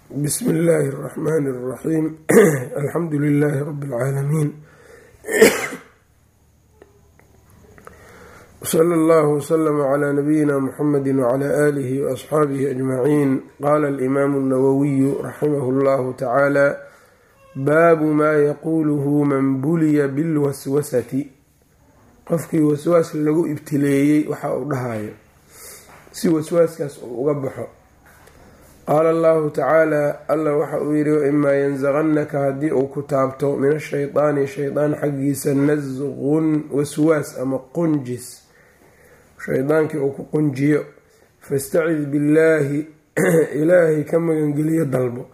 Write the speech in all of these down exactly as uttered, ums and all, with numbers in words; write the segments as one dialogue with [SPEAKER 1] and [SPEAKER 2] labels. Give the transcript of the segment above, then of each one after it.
[SPEAKER 1] بسم الله الرحمن الرحيم الحمد لله رب العالمين وصلى الله وسلم على نبينا محمد وعلى آله وأصحابه أجمعين. قال الإمام النووي رحمه الله تعالى: باب ما يقوله من بلي بالوسوسة qofkii waswaas lagu ibtileeyey waxa uu dhahayo si waswaaskaas uu uga baxo. qaala allahu tacaala alla waxa uu yidhi: imaa yanzaqannaka haddii uu ku taabto min ashaydaani shaydaan xaggiisa nasqun waswaas ama qunjis, shaydaankii uu ku qunjiyo, fastacid billaahi ilaahay ka magangeliyo dalbo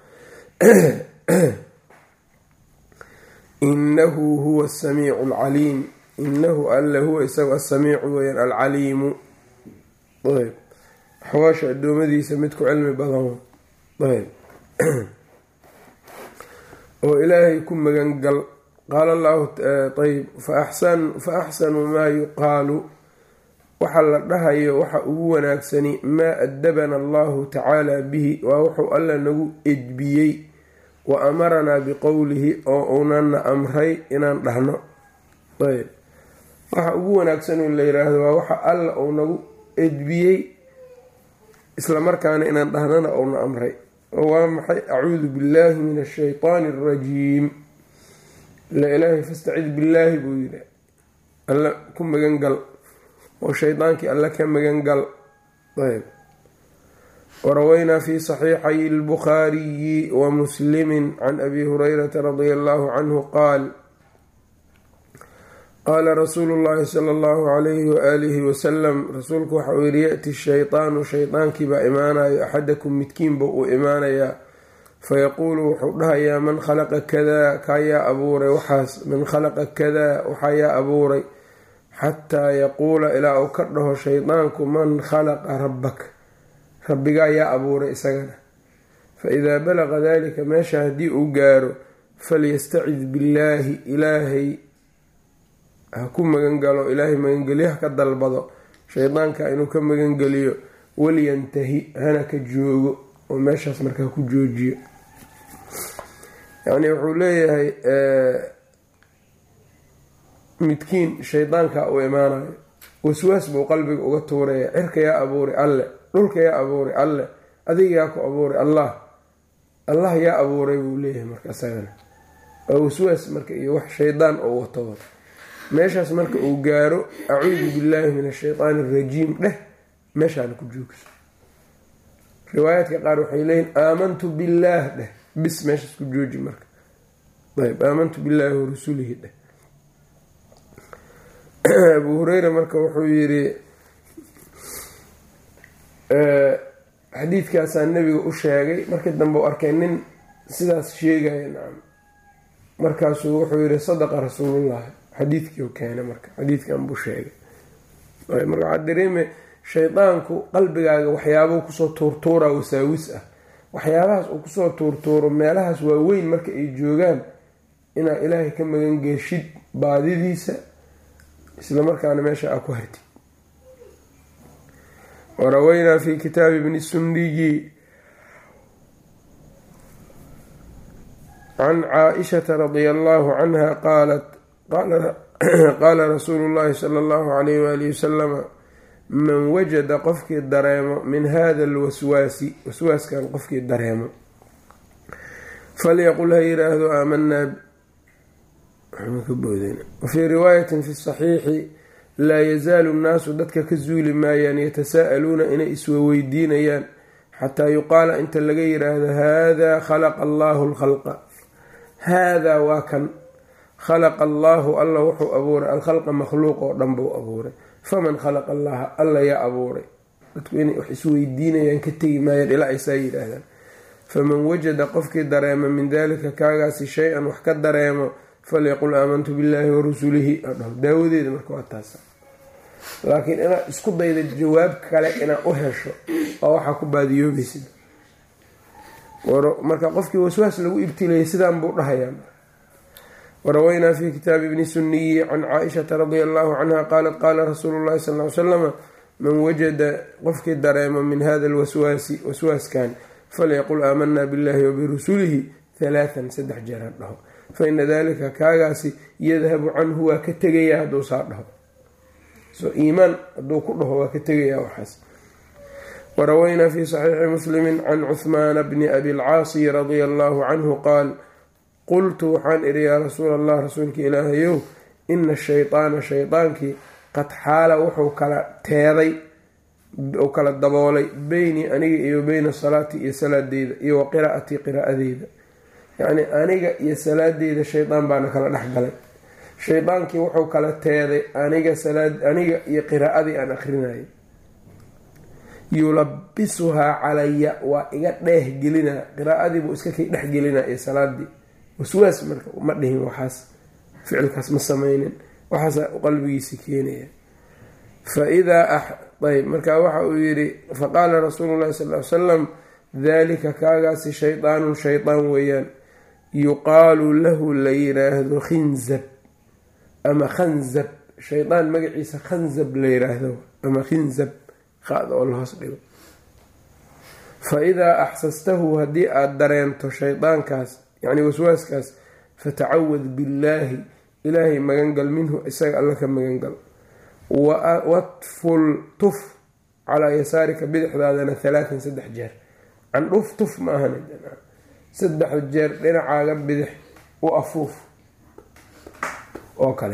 [SPEAKER 1] innahu huwa asamiicu alcaliim, inahu alla huwa isagu asamiicu weyaan alcaliimu, ayb axwaasha adoomadiisa midku cilmi badan, ayb oo ilaahay ku magangal. qaala allahu ayb fa axsanu maa yuqaalu, waxa la dhahayo waxa ugu wanaagsani maa adabana allahu tacaala bihi, waa wuxuu alla nagu edbiyey, wa amaranaa biqowlihi oo uunana amray inaan dhahno. ayb waxa ugu wanaagsan in la yiraahdo waa waxa alla uu nagu edbiyey isla markaana inaan dhahnana uuna amray. oo waa maxay? acuudu billaahi min ashaytaani arajiim. la ilaahay fastacid billaahi buu yidhi, alla ku magan gal oo shaydaankii alla ka magan gal. ayb warawaynaa fi saxiixay albukhaariyi wa muslimin can abi hurayrata radia allahu canhu qaal: qaala rasuulu llaahi sala allahu calayhi waaalihi wasalam, rasuulku waxa uu yidhi: ya-ti shaydaanu shaydaankii baa imaanayo axadakum midkiinba uu imaanayaa, fayaquulu wuxuu dhahayaa man khalaqa kadaa, kaayaa abuuray waxaas, man khalaqa kadaa waxayaa abuuray, xataa yaquula ilaa uu ka dhaho shaydaanku man khalaqa rabbak, rabbigaa yaa abuuray isagana. fa idaa balaqa dalika, meesha haddii uu gaaro, falyastacid billaahi ilaahay ha ku magangalo, ilaahay magangelyo ha ka dalbado shaydaanka inuu ka magangeliyo, waliyantahi hana ka joogo oo meeshaas markaa ku joojiyo. yacni wuxuu leeyahay midkiin shaydaanka uu imaanayo, waswaas buu qalbiga uga tuuraya, cirka yaa abuuray alle, dhulka yaa abuuray alle, adiga yaa ku abuuray allah, allah yaa abuuray buu leeyahay. marka isagana waa waswaas marka iyo wax shaydaan oo wato. meeshaas marka uu gaaro, acuudu billaahi min ashaytaani arajiim dheh, meeshaana ku joogso. riwaayaadka qaar waxay leeyihin aamantu billaah dheh, bis meeshaas ku jooji marka. ayb aamantu billaahi wa rasulihi dheh. abu hureyra marka wuxuu yidhi xadiidkaasaa nebiga u sheegay, markii dambe u arkay nin sidaas sheegaya, nacam, markaasuu wuxuu yidhi sadaqa rasuulullahi, xadiidkii u keenay marka xadiidkan buu sheegay. marka waxaa dareemay shaydaanku qalbigaaga waxyaabuu kusoo tuurtuura wasaawis ah, waxyaabahaas uu kusoo tuurtuuro meelahaas waaweyn marka ay joogaan, inaa ilaahay ka magan geeshid baadidiisa, isla markaana meesha aa ku hartid. warawaynaa fi kitaabi ibni sunniyi can caaishata radia allahu canha qaalat: qaala rasuulu llaahi sala allahu calayhi waalihi wasalama, man wajada qofkii dareemo min hada alwaswaasi, waswaaskan qofkii dareemo, falyaqul ha yiraahdo aamanaa. wafii riwaayatin fi saxiixi: laa yazaalu nnaasu dadka ka zuuli maayaan yatasaa'aluuna inay iswaweydiinayaan, xataa yuqaala inta laga yiraahdo haadaa khalaqa allaahu alkhalqa, haadaa waa kan, khalaqa allaahu alla wuxuu abuuray alkhalqa makhluuq oo dhan buu abuuray, faman khalaqa allaha alla yaa abuuray. dadku inay wax isweydiinayaan ka tegi maayaan ilaa aysaa yidhaahdaan. faman wajada qofkii dareemo min daalika kaagaasi shay-an wax ka dareemo, falyaqul aamantu billaahi wa rasulihi adhaho. daawadeeda marka waa taasa. laakiin inaad isku dayda jawaab kale inaad u hesho oo waxaa ku baadiyoobaysid. marka qofkii waswaas lagu ibtilayay sidaan buu dhahayaa. warawaynaa fi kitaabi ibni sunniyi can caaishata radia allahu canha qaalat: qaala rasuulu llahi sal ly slama, man wajada qofkii dareemo min hada alwaswaasi, waswaaskan, falyaqul aamanaa billahi wabirusulihi halaathan saddex jeer ha dhaho fa ina dalika kaagaasi yadhabu canhu waa ka tegayaa hadduu saa dhaho so iimaan hadduu ku dhaho waa ka tegayaa waxaas. warawaynaa fi saxiixi muslimi can cuhmaana bni abi lcaasi radia allahu canhu qaal qultu waxaan idhi yaa rasuula allah rasuulka ilaahayow ina shaydaana shaydaankii qad xaala wuxuu kala teeday u kala daboolay beynii aniga iyo beyna salaati iyo salaadeyda iyo wa qiraa'atii qiraa'adeyda, yacni aniga iyo salaadeyda shaydaan baana kala dhex galay. shaydaankii wuxuu kala teeday aniga salaad aniga iyo qiraa'adii aan akrinayay. yulabisuhaa calaya waa iga dheehgelinaa, qiraa'adii buu iska kay dhexgelinaa iyo salaadii. waswaas marka ma dhihin waxaas, ficilkaas ma sameynin, waxaasa qalbigiisi keenaya. faidaa ayb markaa waxa uu yidhi faqaala rasuulu llahi sal ly salam dalika kaagaasi shaydaanun shaydaan weeyaan yuqaalu lahu la yiraahdo khinzab ama khanzab, shaydaan magaciisa khanzab la yiraahdo ama khinzab qaada oo la hoos dhigo. faidaa axsastahu haddii aada dareento shaydaankaas yacni waswaaskaas fatacawad billaahi ilaahay magangal minhu isaga alla ka magangal. watful tuf calaa yasaarika bidixdaadana halaatan saddex jeer, candhuf tuf ma ahan saddex jeer dhinacaaga bidix u afuuf oo kale.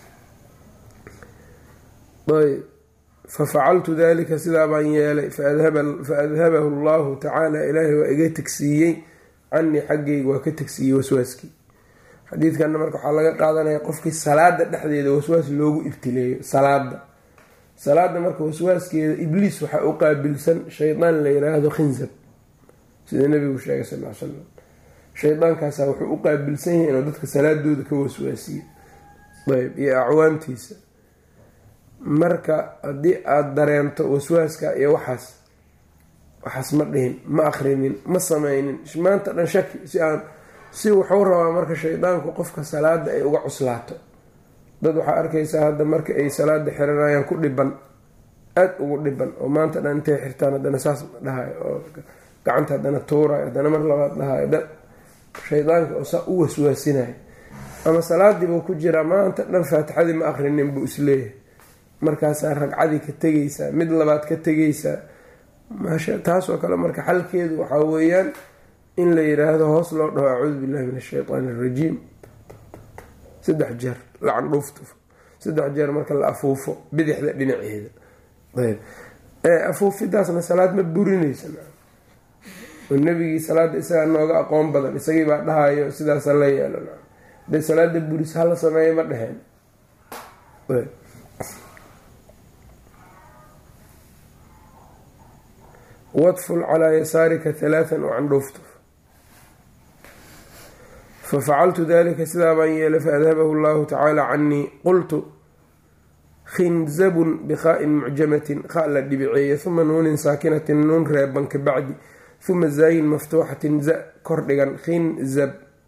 [SPEAKER 1] ayb fafacaltu dalika sidaa baan yeelay faadhabahu allahu tacaala ilaahay waa iga tegsiiyey canii xaggayga waa ka tegsiiyey waswaaskii. xadiidkanna marka waxaa laga qaadanaya qofkii salaada dhexdeeda waswaas loogu ibtileeyo salaada salaada marka waswaaskeeda ibliis waxaa u qaabilsan shaydaan la yiraahdo khinzab, sida nabigu sheegay sal l slam. shaydaankaasa wuxuu u qaabilsan yahay inuu dadka salaadooda ka waswaasiyo ayb iyo acwaantiisa. marka haddii aada dareento waswaaska iyo waxaas waxaas ma dhihin, ma akrinin, ma sameynin, maanta dhan shaki si aan si wuxuu rabaa marka shaydaanku qofka salaada ay uga cuslaato. dad waxaa arkaysaa hadda marka ay salaada xiranayaan ku dhiban, aada ugu dhiban, oo maanta dhan intay xirtaan haddana saas dhahayo oo gacanta haddana tuurayo haddana mar labaad dhahayo dad shaydaanka oo saa u waswaasinayo. ama salaadiibuu ku jiraa maanta dhan faatixadii ma akrinin buu isleeyahay, markaasaa ragcadii ka tegaysaa, mid labaad ka tegaysaa. maasha taasoo kale marka xalkeedu waxaa weeyaan in la yiraahdo hoos loo dhaho acuudu billahi min ashaytaan alrajiim saddex jeer la candhuuftuf saddex jeer marka la afuufo bidixda dhinaceeda. ayb afuufidaasna salaad ma burinaysa, oo nabigii salaada isagaa nooga aqoon badan, isagii baa dhahayo sidaasa la yeelo. de salaada buris hala sameeya ma dheheen. wadful calaa yasaarika halaathan oo candhuuftuf. fafacaltu dalika sidaa baan yeelay faadhabahu allahu tacaala canii. qultu khinzabun bikhaa'in mucjamatin kha la dhibiceeye, uma nuunin saakinatin nuun reeban ka bacdi, uma zaayin maftuuxatin za kor dhigan khinzab,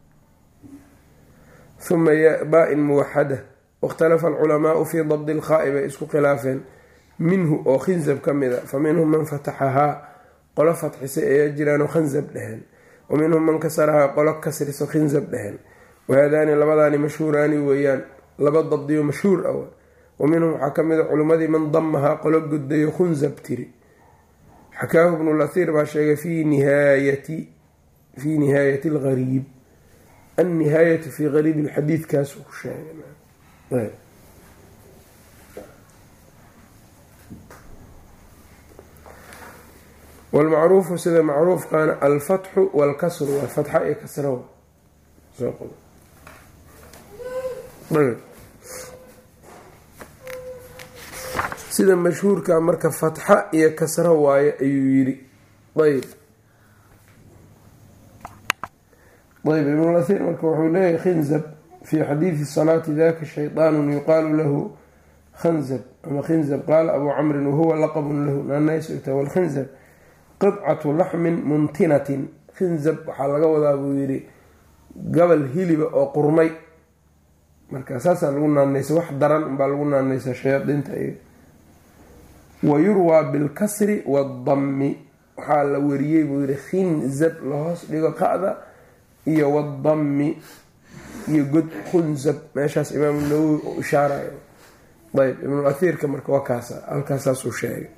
[SPEAKER 1] uma baa-in muwaxada. wاkhtalafa alculamaau fii dabdi lkhaa'i bay isku khilaafeen minhu oo khinzab ka mida, fa minhum man fataxahaa qolo fatxisay ayaa jiraanoo khanzab dheheen, wa minhum man kasarahaa qolo kasriso khinzab dheheen. wahaadaani labadaani mashhuuraani weeyaan, laba dabdiyo mashhuur ah. wa minhum waxaa ka mida culimmadii man damahaa qolo godayo khunzab tiri. xakaahu ibnu lathiir baa sheegay fii nihaayati fii nihaayati algariib, annihaayatu fii gariib lxadiidkaasuu ku sheegay. wlmacruufu sida macruufkaana alfatxu walkasru waa fatxa iyo kasra. sida mashhuurka marka fatxa iyo kasra waaye ayuu yiri. ayb ayb ibnu lathiir marka wuxuu leeyahay khinzab fii xadiidi salaati daka shayطaanu yuqaalu lahu khanzab ama khinzab. qaala abu camrin wahuwa laqabun lahu naanaysota wlkhinzab qidcatu laxmin muntinatin. khinzab waxaa laga wadaa buu yidhi gabal hiliba oo qurmay, marka saasaa lagu naanaysa, wax daran unbaa lagu naanaysa shayaadiinta. wa yurwaa bilkasri waadammi, waxaa la wariyey buu yidhi khinzab lahoos dhigo qa'da iyo wadammi iyo god khunzab meeshaas imaamu nawowi u ishaarayo. ayb ibnu athiirka marka waa kaasa halkaasaasuu sheegay.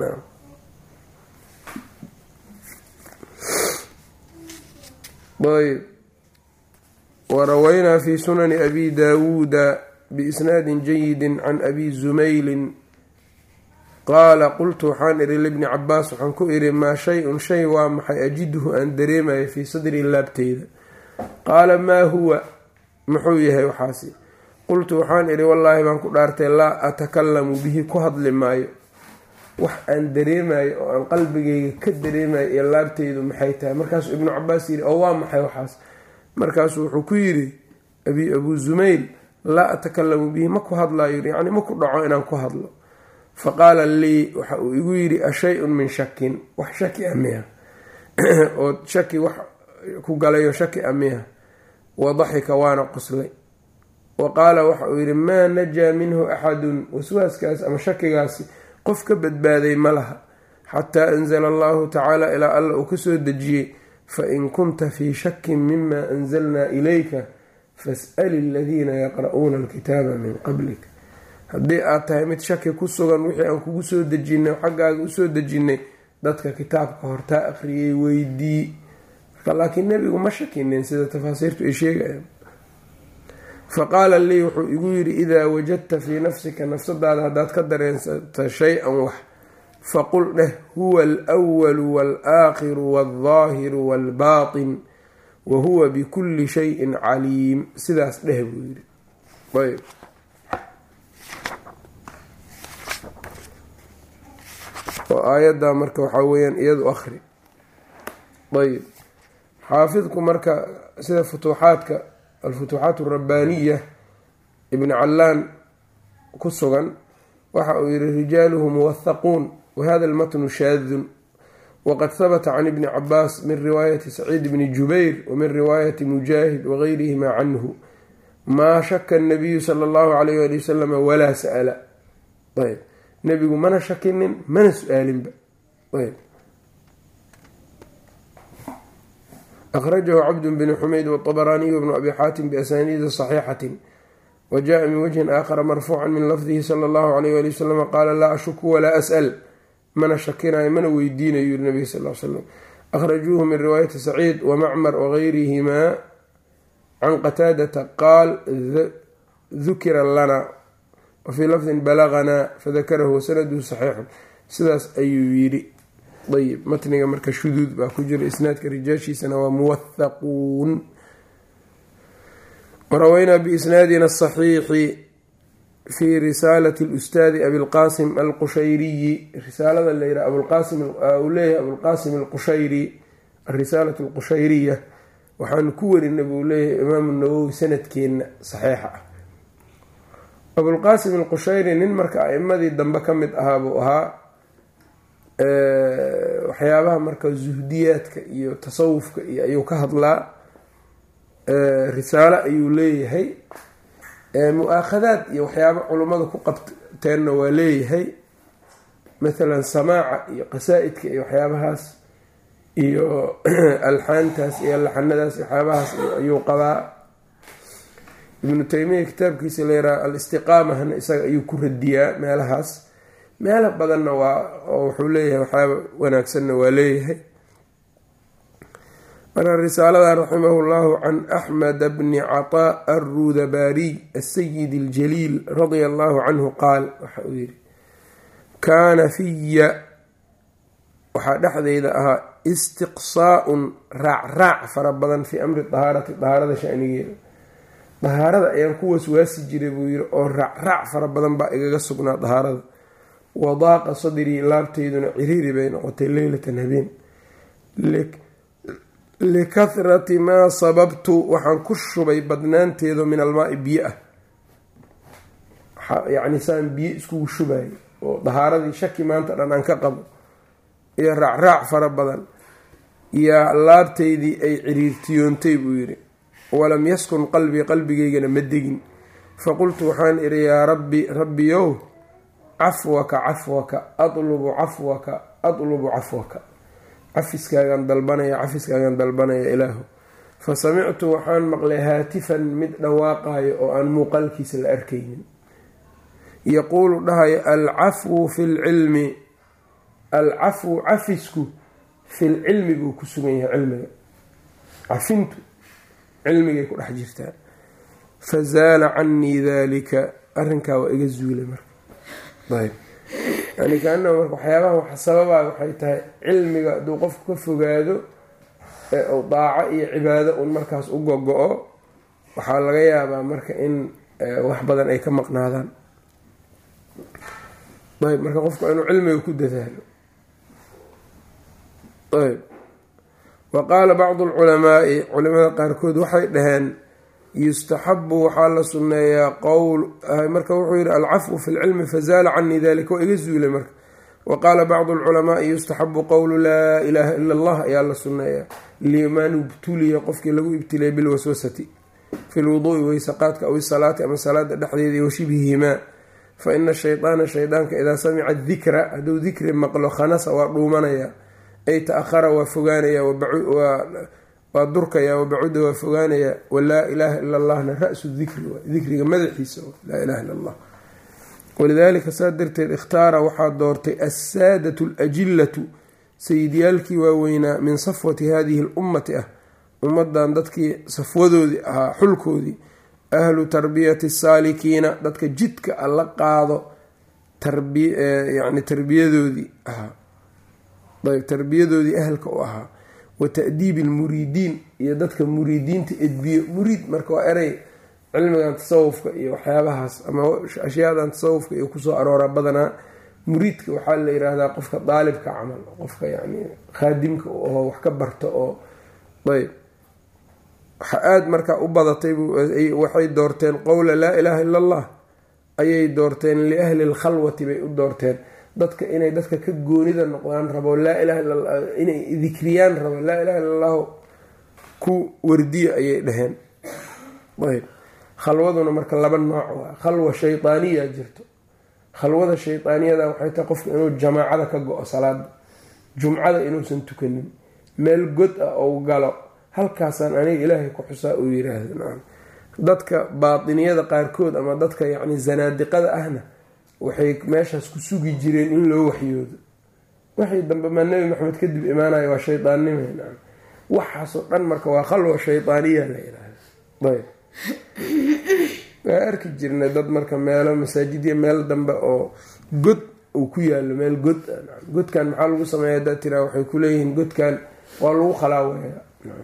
[SPEAKER 1] ayb warawaynaa fi sunani abi daawuuda biisnaadin jayidin can abi zumaylin qaala qultu waxaan idhi libni cabaas waxaan ku idhi maa shay-un shay waa maxay ajiduhu aan dareemayo fii sadrii laabteyda. qaala maa huwa muxuu yahay waxaasi? qultu waxaan idhi wallaahi baan ku dhaartay laa atakalamu bihi ku hadli maayo. wax aan dareemayo oo aan qalbigayga ka dareemayo iyo laabteydu maxay tahay? markaasuu ibnu cabaas yidhi oo waa maxay waxaas? markaasuu wuxuu ku yidhi abi abuu zumayl laa atakalamu bihi ma ku hadlayo, yacni ma ku dhaco inaan ku hadlo. faqaala lii waxa uu igu yidhi ashay-un min shakin, wax shaki a miya oo shaki wax ku galayo shaki a miya? wadaxika waana qoslay. wa qaala waxa uu yidhi maa najaa minhu axadun, waswaaskaas ama shakigaasi qof ka badbaaday ma laha xataa anzala allahu tacaala ilaa alla uu ka soo dejiyey fain kunta fii shakin mima anzalnaa ilayka fas'ali aladiina yaqra'uuna alkitaaba min qablik. haddii aad tahay mid shaki ku sugan wixii aan kugu soo dejinay xaggaaga usoo dejinnay dadka kitaabka hortaa akhriyay weydii. marka laakiin nebigu ma shakinin sida tafaasiirtu ay sheegayaan. faqaala lii wuxuu igu yidhi idaa wajadta fii nafsika nafsadaada haddaad ka dareensata shay-an wax faqul dheh huwa alwalu waalaakhiru waldaahiru waalbaatin wa huwa bikulli shayin caliim. sidaas dheh buu yidhi. ayb oo aayaddaa marka waxaa weyaan iyadu akhri. ayb xaafidku marka sida futuuxaadka alfutuuxaat alrabbaaniya ibn callaan ku sugan waxa uu yihi rijaaluhu muwathaquun wahada almatnu shaadun waqad habata can ibni cabaas min riwaayati saciid bni jubayr wamin riwaayati mujaahid wagayrihima canhu maa shaka anabiyu sala allahu alayh ali wasalam walaa sa'ala. ayb nebigu mana shakinin mana su-aalinba. ayb akhrajahu cabd bn xumayd wطabaraaniyu bnu abi xaatim biasaniidi صaxiixati wajaءa min wajhin aakhara marfuuca min lafdihi sala allahu alayh ali wasalam qaala laa ashuku walaa as'al, mana shakinayo mana weydiinayo yuri nabiga sal l slam. akhrajuuhu min riwaayati saciid wamacmar wagayrihimaa can qataadata qaal dukira lana wafii lafdin balaganaa fadakarahu wasanaduhu saxiixun. sidaas ayuu yidhi. ayb matniga marka shuduud baa ku jira, isnaadka rijaashiisana waa muwathaquun. warawaynaa biisnaadina asaxiixi fii risaalati lustaadi abilqaasim alqushayriyi, risaalada la yidhaha abulqaasim uu leeyahay abulqaasim alqushayri arisaalatu alqushayriya waxaanu ku warinay buu leeyahay imaamu nawowi sanadkeenna saxiixa ah. abulqaasim alqushayri nin marka a'imadii dambe ka mid ahaa buu ahaa. waxyaabaha marka zuhdiyaadka iyo tasawufka iyo ayuu ka hadlaa. risaalo ayuu leeyahay. mu-aakhadaad iyo waxyaaba culummada ku qabteenna waa leeyahay, mathalan samaaca iyo qasaa-idka iyo waxyaabahaas iyo alxaantaas iyo laxanadaas waxyaabahaas ayuu qabaa. ibnu taymiya kitaabkiisa leeraa al-istiqaamahana isaga ayuu ku radiyaa meelahaas. meelo badanna waa oo wuxuu leeyahay waxyaaba wanaagsanna waa leeyahay. marka risaalada raximahu llahu can axmed bni cataa arrudabaariy asayid aljaliil radia allahu canhu qaal waxa uu yihi kaana fiya waxaa dhexdeyda ahaa istiqsaa-un raacraac fara badan fii amri dahaarati dahaarada shanigeeda. dahaarada ayaan ku waswaasi jiray buu yihi oo raacraac fara badan baa igaga sugnaa dahaarada. wadaaqa sadrii laabteyduna ciriiri bay noqotay leylatan habeen likahrati maa sababtu waxaan ku shubay badnaanteedu min almaai biyo ah. yacni saan biyo iskugu shubayo oo dahaaradii shaki maanta dhan aan ka qabo iyo raacraac fara badan yaa laabteydii ay ciriirtiyoontay buu yidhi. walam yaskun qalbii qalbigeygana ma degin. faqultu waxaan idhi yaa rabbi rabbiyow cafwaka cafwaka atlubu cafwaka atlubu cafwaka cafiskaagaan dalbanaya cafiskaagaan dalbanaya ilaahu fa samictu waxaan maqlay haatifan mid dhawaaqayo oo aan muuqaalkiisa la arkaynin yaquulu dhahayo alcafwu fi lcilmi alcafwu cafisku fi lcilmi buu ku sugan yahay cilmiga cafintu cilmigay ku dhex jirtaa fazaala canii dalika arrinkaa waa iga zuulay marka ayb yani kaana marka waxyaabaha waxa sababaa waxay tahay cilmiga hadduu qofku ka fogaado ee uu daaco iyo cibaado uun markaas u gogo-o waxaa laga yaabaa marka in wax badan ay ka maqnaadaan ayb marka qofku inuu cilmiga ku dadaalo ayb wa qaala bacdu alculamaai culimada qaarkood waxay dhaheen yustaxabu waxaa la sunneeyaa qowl marka wuxuu yihi alcafwu fi lcilmi fazaala canii dalika waa iga zuulay marka wa qaala bacdu alculamaai yustaxabu qowlu laa ilaaha ila allah ayaa la sunneeyaa liman ibtuliya qofkii lagu ibtiliyay bilwaswasati fi lwuduui weysaqaadka aw isalaati ama salaada dhexdeeda washibhihimaa fa ina shaydaana shaydaanka idaa samica dikra hadduu dikri maqlo khanasa waa dhuumanaya ay ta-ahara waa fogaanaya waa durkaya wabacuda waa fogaanaya walaa ilaaha ila allahna ra-su dikri dikriga madaxiisa laa ilaha illa allah walidaalika saa darteed ikhtaara waxaa doortay assaadatu alajillatu sayidyaalkii waaweynaa min safwati hadihi lummati ah ummadan dadkii safwadoodii ahaa xulkoodii ahlu tarbiyati saalikiina dadka jidka a la qaado yani tarbiyadoodii ahaa ayb tarbiyadoodii ahalka u ahaa wa ta'diibi almuriidiin iyo dadka muriidiinta edbiyo muriid marka waa erey cilmigan tasawufka iyo waxyaabahaas ama ashyaadan tasawufka iyo kusoo aroora badanaa muriidka waxaa la yiraahdaa qofka daalibka camal qofka yani khaadimka oo wax ka barta oo ayb waxa aada markaa u badatay waxay doorteen qowla laa ilaaha ila allah ayay doorteen liahli lkhalwati bay u doorteen dadka inay dadka ka goonida noqdaan rabo laa ilaha illa allah inay dikriyaan rabo laa ilaha illa allahu ku wardiya ayay dhaheen ayb khalwaduna marka laba nooc waa khalwa shaydaaniya jirto khalwada shaydaaniyada waxay tahay qofka inuu jamaacada ka go-o salaada jumcada inuusan tukanin meel god ah ou galo halkaasaan aniga ilaahay ku xusaa uu yiraahdo dadka baatiniyada qaarkood ama dadka yacni zanaadiqada ahna waxay meeshaas ku sugi jireen in loo waxyoodo waxay dambe maa nebi maxamed kadib imaanaya waa shaydaannima waxaasoo dhan marka waa khalwa shaydaaniya la yiraahdo ayb waa arki jirnay dad marka meelo masaajidya meel dambe oo god uu ku yaalo meel god godkan maxaa lagu sameeya hadaa tiraa waxay kuleeyihiin godkan waa lagu khalaawaya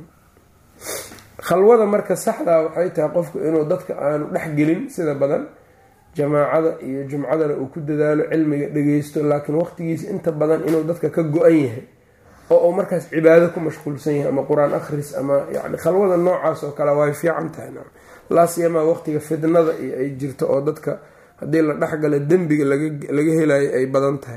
[SPEAKER 1] khalwada marka saxdaa waxay tahay qofku inuu dadka aanu dhexgelin sida badan jamaacada iyo jumcadana uu ku dadaalo cilmiga dhageysto laakiin waqtigiisa inta badan inuu dadka ka go-an yahay oo uu markaas cibaado ku mashquulsan yahay ama qur-aan akhris ama yani khalwada noocaas oo kale way fiican tahay laasiyamaa waqtiga fidnada iyo ay jirto oo dadka haddii la dhexgala dembiga laga helayo ay badan tahay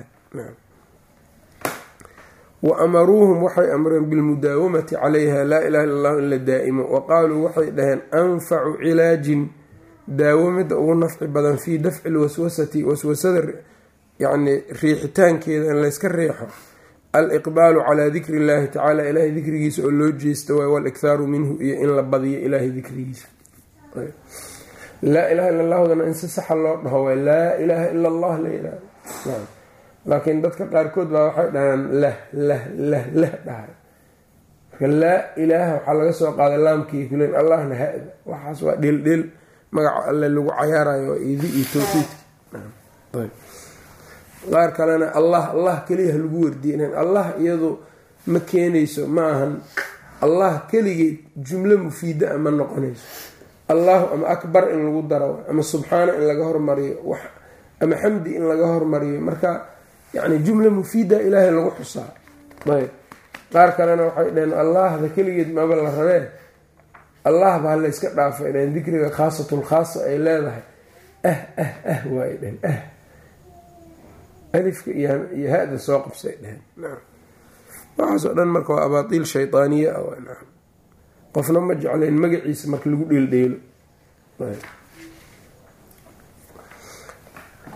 [SPEAKER 1] wa amaruuhum waxay amreen bilmudaawamati calayha laa ilaha illa allahu in la daa'imo wa qaaluu waxay dhaheen anfacu cilaajin daawo midda ugu nafci badan fii dafci lwaswasati waswasada yacni riixitaankeeda in layska riixo aliqbaalu calaa dikri illaahi tacaala ilaahay dikrigiisa oo loo jeesto waay waalikhaaru minhu iyo in la badiyo ilaahay dikrigiisa laa ilaha illa allahudana in si saxa loo dhaho waay laa ilaaha ila allah la yihahdo laakiin dadka qaarkood baa waxay dhahaan lah lah lah lah dhahay marka laa ilaaha waxaa laga soo qaaday laamkii kulen allahna ha-da waxaas waa dheeldheel magaca alle lagu cayaarayo waa idi iyo tawxiidka qaar kalena allah allah keliya ha lagu wardiye allah iyadu ma keenayso ma ahan allah keligeed jumlo mufiida a ma noqonayso allahu ama akbar in lagu daro ama subxaana in laga hormariyo wax ama xamdi in laga hormariyo marka yani jumla mufiida ilaahay lagu xusaa ayb qaar kalena waxay dhaheen allahda keligeed maba la rabee allah baa la iska dhaafay dhaheen dikriga khaasatul khaasa ay leedahay ah ah ah waay dhaheen ah alifka iyo ha-da soo qabsay dhaheen waxaasoo dhan marka waa abaatiil shaydaaniya ah qofna ma jeclayn magaciisa marka lagu dheeldheelo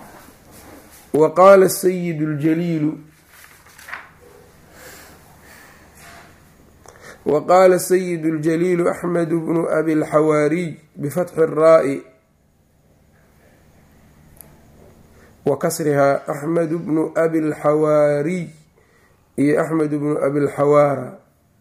[SPEAKER 1] wa qaala sayid ljaliilu wa qaala sayid اljaliilu axmed bnu abi اlxawaariy bifatxi الraa'i wa kasrihaa axmed bnu abi اlxawaariy iyo axmed bnu abi اlxawaara.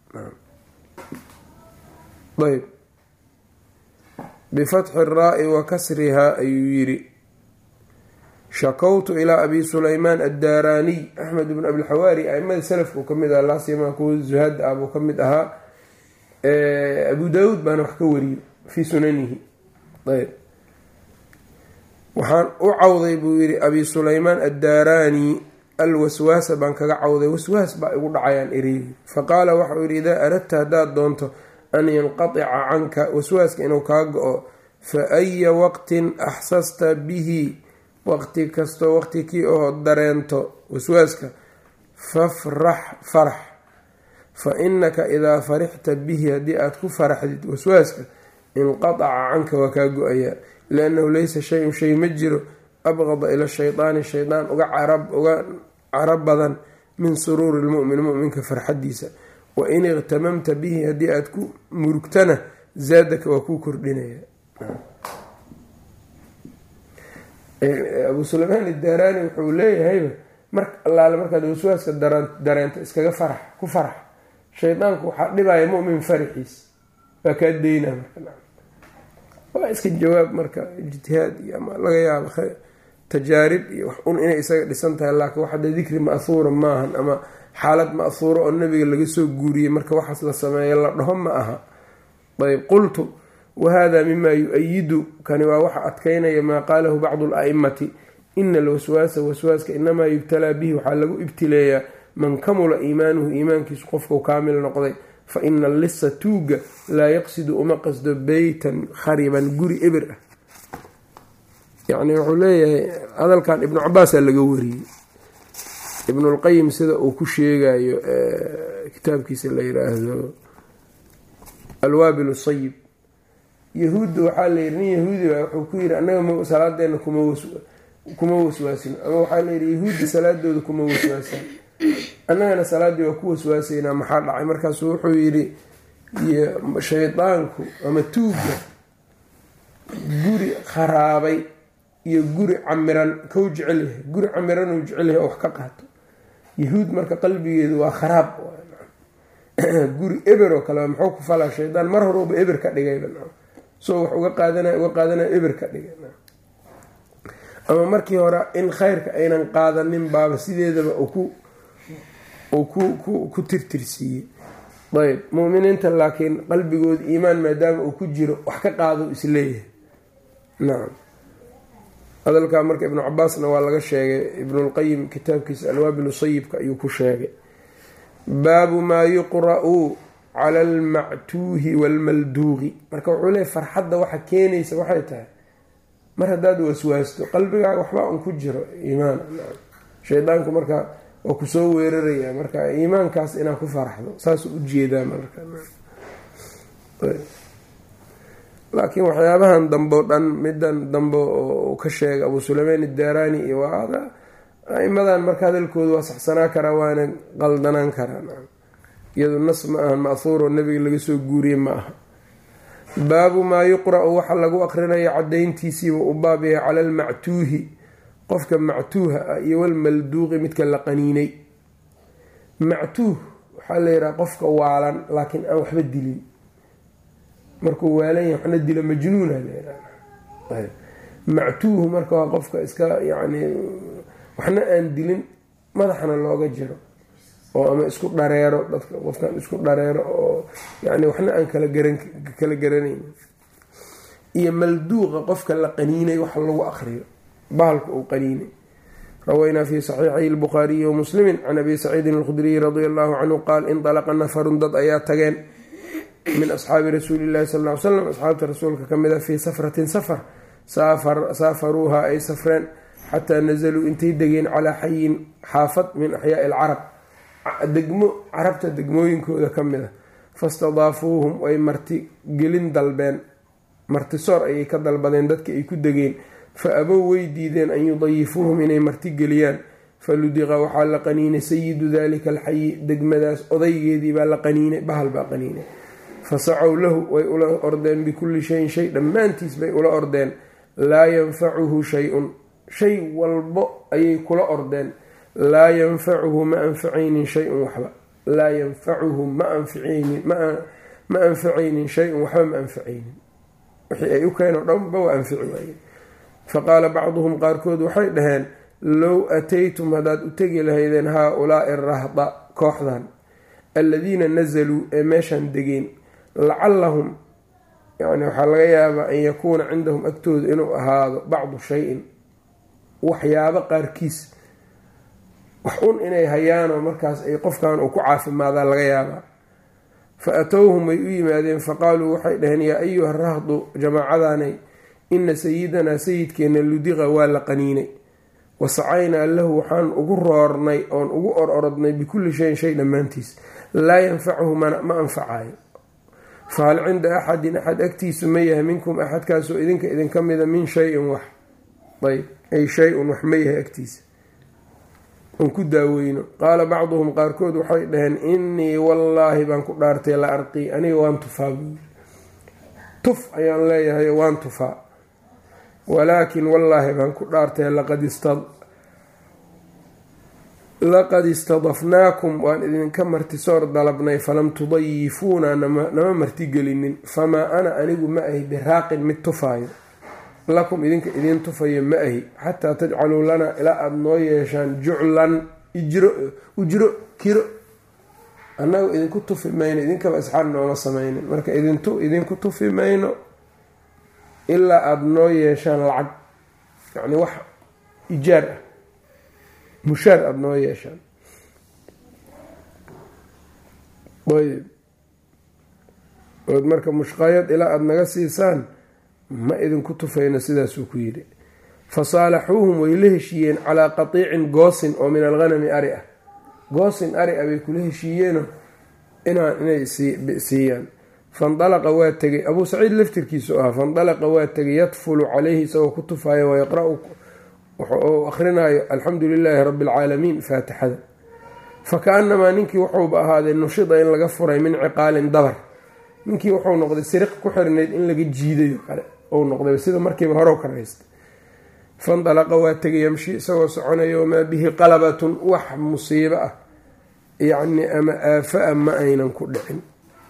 [SPEAKER 1] ayb bifatxi الraa'i wa kasrihaa ayuu yidhi shakowtu ilaa abi sulaymaan addaaraaniy. axmed bnu abilxawaari aimada salafku ka mid aha laasimaa kuwa zuhaada ah buu ka mid ahaa. abu daawuud baana wax ka wariyo fii sunanihi. ayb waxaan u cawday buu yihi abi sulaymaan addaaraani alwaswaasa baan kaga cawday, waswaas baa igu dhacayaan ereygi. faqaala waxauu yihi idaa aradta haddaad doonto an yanqatica canka waswaaska inuu kaa go-o fa aya waqtin axsasta bihi, waqti kastoo waqti kii oo dareento waswaaska fafrax farax, fa inaka idaa farixta bihi haddii aada ku faraxdid waswaaska inqataca canka waa kaa go-ayaa. liannahu laysa shay-un shay ma jiro abqada ila shaydaani shaydaan uga carab uga carab badan min suruuri lmu'min mu'minka farxadiisa. wa in iqtamamta bihi haddii aada ku murugtana zaadaka waa kuu kordhinaya. abu sulaymaan idaaraani wuxuu leeyahayba mar allaale markaad waswaaska dareento iskaga farax ku farax, shaydaanku waxaa dhibaya mu'min faraxiis waa kaa deynaa. marka waa iska jawaab marka ijtihaad iyo ama laga yaabo tajaarib iyo wax un inay isaga dhisan tahay, laakiin waxada dikri ma'huura maahan ama xaalad ma'huura oo nabiga laga soo guuriyey marka waxaas la sameeyo la dhaho ma aha. ayb qultu wahada mima yu-ayidu, kani waa waxa adkeynaya maa qaalahu bacdu al-a'imati ina alwaswaasa waswaaska inamaa yubtalaa bihi waxaa lagu ibtileeyaa man kamula iimaanuhu iimaankiisu qofkau kaamil noqday. fa ina allisa tuuga laa yaqsidu uma qasdo beytan khariban guri ebir ah. yacni wuxuu leeyahay hadalkan ibnu cabaasaa laga wariyey. ibnulqayim sida uu ku sheegayo kitaabkiisa la yiraahdo alwaabil sayib, yahuudda waxaa layidhi nin yahuudi baa wuxuu ku yidhi annaga salaadeena kuma waswaasino, ama waxaa layidhi yahuudda salaadooda kuma waswaasaan, annagana salaaddii waa ku waswaasaynaa maxaa dhacay? markaasuu wuxuu yidhi shaydaanku ama tuugga guri kharaabay iyo guri camiran kau jecel yahay, guri camiran uu jecel yahay oo wax ka qaato. yahuud marka qalbigeedu waa kharaab, guri eber oo kale muxuu ku falaa shaydaan mar horuba eber ka dhigayba soo wax uga qaadanay uga qaadanaya eber ka dhigay. ama markii hore in khayrka aynan qaadanin baaba sideedaba ku uu ku ku ku tirtirsiiyey. ayb mu'miniinta laakiin qalbigooda iimaan maadaama uu ku jiro wax ka qaado isleeyahay. nacam hadalkaa marka ibnu cabaasna waa laga sheegay, ibnulqayim kitaabkiisa alwaabil sayibka ayuu ku sheegay. baabu maa yuqra'u cala almactuuhi waalmalduuqi, marka wuxuu leeyahy farxadda waxa keenaysa waxay tahay mar haddaad waswaasto qalbigaaga waxbaa un ku jiro iimaan. shaydaanku marka waa kusoo weeraraya, marka iimaankaas inaad ku faraxdo saasuu ujeedaa marka. laakiin waxyaabahan dambe o dhan midan dambe oo ka sheega abu sulaymaan idaaraani iyo waa aimadan marka hadalkooda waa saxsanaa karaa waana qaldanaan karaa. iyadu nas ma ahan ma'huur oo nabiga laga soo guuriyey ma aha. baabu maa yuqra'u waxa lagu aqrinayo cadayntiisiiba u baab yahay cala almactuuhi qofka mactuuha ah iyo walmalduuqi midka la qaniinay. mactuuh waxaa la yidhaha qofka waalan laakiin aan waxba dilin, markuu waalan yahay waxna dilo majnuuna la yidhaha. mactuuhu marka waa qofka iska yacni waxna aan dilin madaxna looga jiro oo ama isku dhareero, dadka qofkan isku dhareero oo yani waxna aan kala garan kala garanayn. iyo malduuqa qofka la qaniinay wax lagu aqriyo bahalka uu qaniinay. rawaynaa fi saxiixay albukhaariyi wa muslimi can abi saciidin alkhudriyi radia allahu canhu qaal indalaqa nafarun dad ayaa tageen min asxaabi rasuuli llahi sal ll ly slam asxaabta rasuulka ka mid a fii safratin safar saafaruuhaa ay safreen xataa nazaluu intay degeen calaa xayin xaafad min axyaai alcarab, degmo carabta degmooyinkooda ka mid a. fastadaafuuhum way marti gelin dalbeen, martisoor ayay ka dalbadeen dadka ay ku degeen. fa abow way diideen an yudayifuuhum inay marti geliyaan faludiqa waxaa la qaniinay sayidu dalika alxayi degmadaas odaygeedii baa la qaniinay, bahal baa qaniinay. fasacow lahu way ula ordeen bikulli shayin shay dhammaantiis bay ula ordeen laa yanfacuhu shay-un shay walbo ayay kula ordeen laa yanfacuhu ma anfacaynin shay-un waxba laa yanfacuhu ma anficaynin ma anfacaynin shay-un waxba ma anfacaynin wixii ay u keenoo dhanba waa anfici waayeen. faqaala bacduhum qaarkood waxay dhaheen low ataytum haddaad u tegi lahaydeen haa-ulaa'i arahda kooxdan alladiina nazaluu ee meeshaan degeen lacallahum yani waxaa laga yaabaa an yakuuna cindahum agtooda inuu ahaado bacdu shay-in waxyaabo qaarkiis wax un inay hayaanoo markaas ay qofkan uu ku caafimaadaan laga yaabaa. fa atowhum way u yimaadeen faqaaluu waxay dhaheen yaa ayuha rahdu jamaacadanay ina sayidanaa sayidkeenna ludiqa waa la qaniinay wasacaynaa lahu waxaan ugu roornay oon ugu or orodnay bikulli shayin shay dhammaantiis laa yanfacuhu ma anfacayo. fahal cinda axadin axad agtiisu ma yahay minkum axadkaasoo idinka idinka mida min shayin wax ayb ay shay-un wax ma yahay agtiisa on ku daaweyno. qaala bacduhum qaarkood waxay dhaheen innii wallaahi baan ku dhaartay la arqii aniga waan tufaa buui tuf ayaan leeyahay waan tufaa walaakin wallaahi baan ku dhaartay laqad istadafnaakum waan idinka martisoor dalabnay falam tudayifuuna nama martigelinin famaa ana anigu ma ahi biraaqin mid tufaayo lakum idinka idiin tufayo ma ahi xataa tajcaluu lanaa ilaa aada noo yeeshaan juclan ijro ujro kiro annagu idinku tufi mayno idinkaba isxaar nooma samaynin marka idintu idinku tufi mayno ilaa aada noo yeeshaan lacag yacni wax ijaar ah mushaar aada noo yeeshaan ayb ood marka mushqayad ilaa aada naga siisaan ma idinku tufayno sidaasuu ku yidhi. fasaalaxuuhum way la heshiiyeen calaa qatiicin goosin oo min alghanami ari ah goosin ari ah bay kula heshiiyeeno inaan inay siiyaan. fandalaqa waa tegay abuu saciid laftirkiisu ahaa fandalaqa waa tegay yadfulu calayhi isagoo ku tufayo wayaqra-u wuxuu akhrinayo alxamdu lilaahi rabbi alcaalamiin faatixada. faka-annamaa ninkii wuxuuba ahaaday nushida in laga furay min ciqaalin dabar ninkii wuxuu noqday siriq ku xirnayd in laga jiidayo kale ou noqday sida markiiba hore ka raystay. fandalaqa waa tegay yamshi isagoo soconayo wamaa bihi qalabatun wax musiibo ah yacni ama aafa-a ma aynan ku dhicin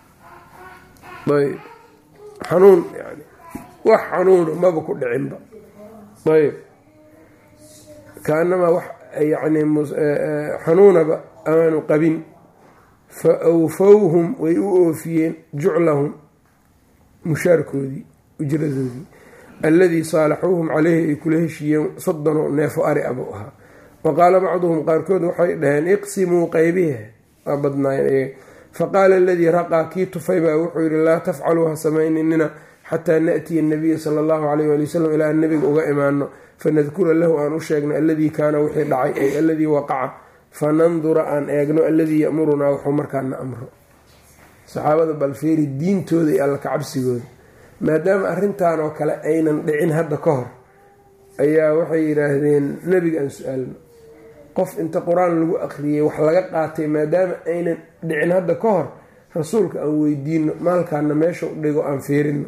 [SPEAKER 1] ayb xanuun yani wax xanuuna maba ku dhicinba ayb kaanamaa wax yani xanuunaba aanu qabin. fa awfowhum way u oofiyeen juclahum mushaarkoodii ujradoodii alladii saalaxuuhum caleyhi ay kula heshiiyeen soddonoo neefo ari abuu ahaa. wa qaala bacduhum qaarkood waxay dhaheen iqsimuu qaybihe waa badnaayeen. faqaala aladii raqaa kii tufay baa wuxuu yihi laa tafcaluu ha samayninina xataa naأtiya nabiya sala allahu alayh wali wasalam ilaa an nabiga uga imaano fanadkura lahu aan u sheegno alladii kaana wixii dhacay ay alladii waqaca fanandura aan eegno alladii ya'murunaa wuxuu markaana amro. saxaabada balfeeri diintooda iyo alla kacabsigooda maadaama arrintan oo kale aynan dhicin hadda ka hor ayaa waxay yidhaahdeen nebiga aan su-aalno qof inta qur-aan lagu akhriyey wax laga qaatay maadaama aynan dhicin hadda ka hor rasuulka aan weydiino maalkaana meesha u dhigo aan fiirino